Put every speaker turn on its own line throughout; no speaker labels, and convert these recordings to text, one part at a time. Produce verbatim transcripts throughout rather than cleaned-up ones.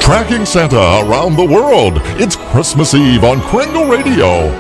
Tracking Santa around the world. It's Christmas Eve on Kringle Radio.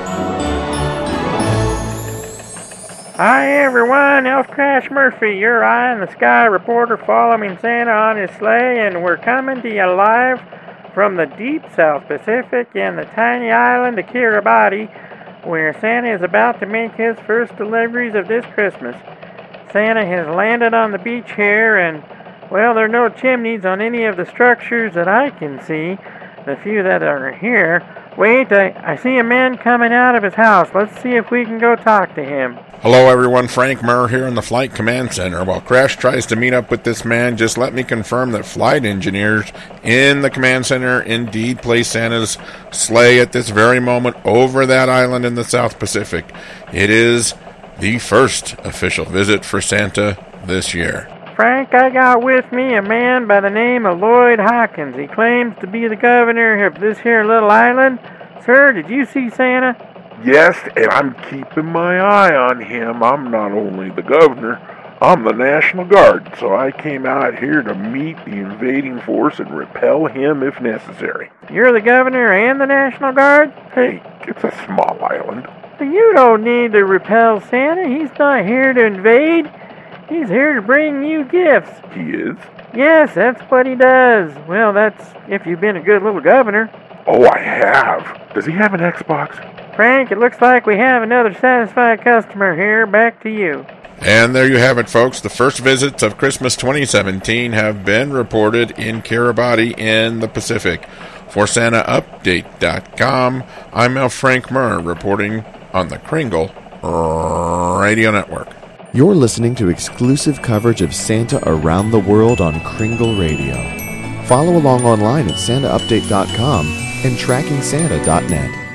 Hi everyone, Elf Crash Murphy, your eye in the sky reporter following Santa on his sleigh, and we're coming to you live from the deep South Pacific and the tiny island of Kiribati, where Santa is about to make his first deliveries of this Christmas. Santa has landed on the beach here, and, well, there are no chimneys on any of the structures that I can see, the few that are here. Wait, I, I see a man coming out of his house. Let's see if we can go talk to him.
Hello everyone, Frank Murr here in the Flight Command Center. While Crash tries to meet up with this man, just let me confirm that flight engineers in the command center indeed place Santa's sleigh at this very moment over that island in the South Pacific. It is the first official visit for Santa this year.
Frank, I got with me a man by the name of Lloyd Hawkins. He claims to be the governor of this here little island. Sir, did you see Santa?
Yes, and I'm keeping my eye on him. I'm not only the governor, I'm the National Guard, so I came out here to meet the invading force and repel him if necessary.
You're the governor and the National Guard?
Hey, it's a small island.
You don't need to repel Santa. He's not here to invade. He's here to bring you gifts.
He is?
Yes, that's what he does. Well, that's if you've been a good little governor.
Oh, I have. Does he have an Xbox?
Frank, it looks like we have another satisfied customer here. Back to you.
And there you have it, folks. The first visits of Christmas twenty seventeen have been reported in Kiribati in the Pacific. For Santa Update dot com, I'm L. Frank Murr reporting on the Kringle Radio Network.
You're listening to exclusive coverage of Santa around the world on Kringle Radio. Follow along online at Santa Update dot com and Tracking Santa dot net.